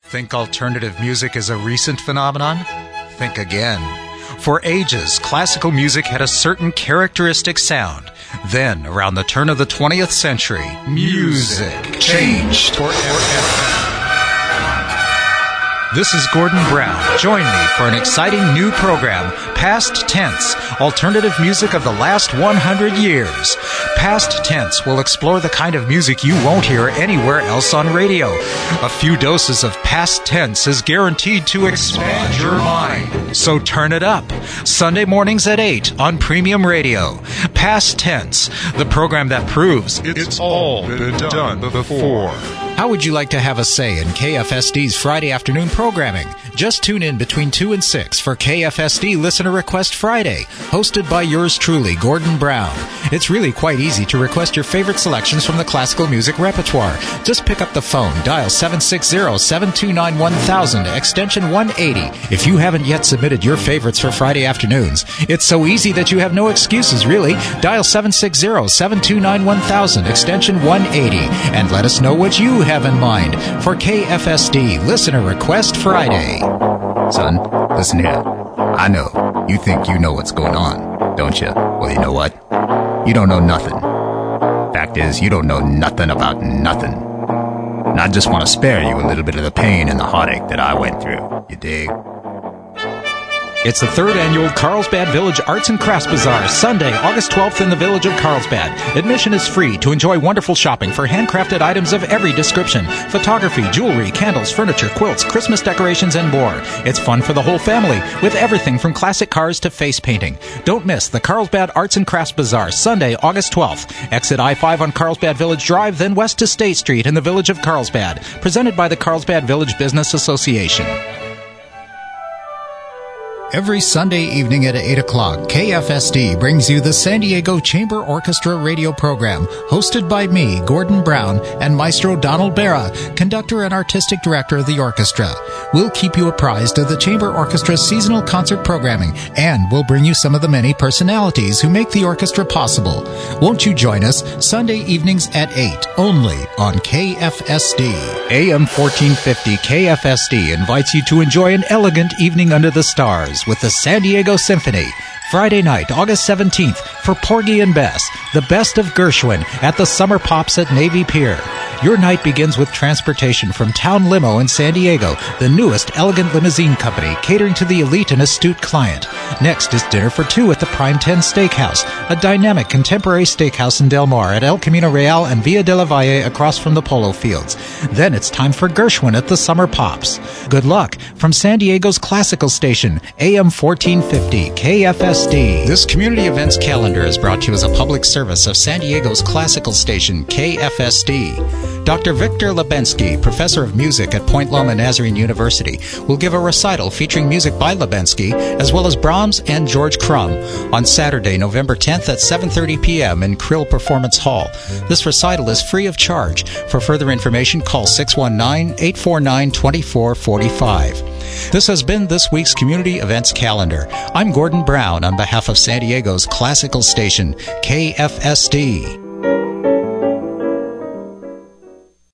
Think alternative music is a recent phenomenon? Think again. For ages, classical music had a certain characteristic sound. Then, around the turn of the 20th century, music changed forever. This is Gordon Brown. Join me for an exciting new program, Past Tense, alternative music of the last 100 years. Past Tense will explore the kind of music you won't hear anywhere else on radio. A few doses of Past Tense is guaranteed to expand your mind. So turn it up. Sunday mornings at 8 on Premium Radio. Past Tense, the program that proves it's all been done before. How would you like to have a say in KFSD's Friday afternoon programming? Just tune in between 2 and 6 for KFSD Listener Request Friday, hosted by yours truly, Gordon Brown. It's really quite easy to request your favorite selections from the classical music repertoire. Just pick up the phone, dial 760-729-1000, extension 180. If you haven't yet submitted your favorites for Friday afternoons, it's so easy that you have no excuses, really. Dial 760-729-1000, extension 180, and let us know what you have in mind for KFSD Listener Request Friday. Son, listen here. I know. You think you know what's going on, don't you? Well, you know what? You don't know nothing. Fact is, you don't know nothing about nothing. And I just want to spare you a little bit of the pain and the heartache that I went through. You dig? It's the third annual Carlsbad Village Arts and Crafts Bazaar, Sunday, August 12th in the village of Carlsbad. Admission is free to enjoy wonderful shopping for handcrafted items of every description, photography, jewelry, candles, furniture, quilts, Christmas decorations, and more. It's fun for the whole family, with everything from classic cars to face painting. Don't miss the Carlsbad Arts and Crafts Bazaar, Sunday, August 12th. Exit I-5 on Carlsbad Village Drive, then west to State Street in the village of Carlsbad. Presented by the Carlsbad Village Business Association. Every Sunday evening at 8 o'clock, KFSD brings you the San Diego Chamber Orchestra radio program, hosted by me, Gordon Brown, and Maestro Donald Barra, conductor and artistic director of the orchestra. We'll keep you apprised of the Chamber Orchestra's seasonal concert programming, and we'll bring you some of the many personalities who make the orchestra possible. Won't you join us Sunday evenings at 8, only on KFSD. AM 1450 KFSD invites you to enjoy an elegant evening under the stars with the San Diego Symphony. Friday night, August 17th, for Porgy and Bess, the best of Gershwin at the Summer Pops at Navy Pier. Your night begins with transportation from Town Limo in San Diego, the newest elegant limousine company catering to the elite and astute client. Next is dinner for two at the Prime 10 Steakhouse, a dynamic contemporary steakhouse in Del Mar at El Camino Real and Via de la Valle across from the Polo Fields. Then it's time for Gershwin at the Summer Pops. Good luck from San Diego's classical station, AM 1450 KFSD. This community events calendar is brought to you as a public service of San Diego's classical station, KFSD. Dr. Victor Lebensky, professor of music at Point Loma Nazarene University, will give a recital featuring music by Lebensky, as well as Brahms and George Crumb, on Saturday, November 10th at 7:30 p.m. in Krill Performance Hall. This recital is free of charge. For further information, call 619-849-2445. This has been this week's Community Events Calendar. I'm Gordon Brown on behalf of San Diego's classical station, KFSD.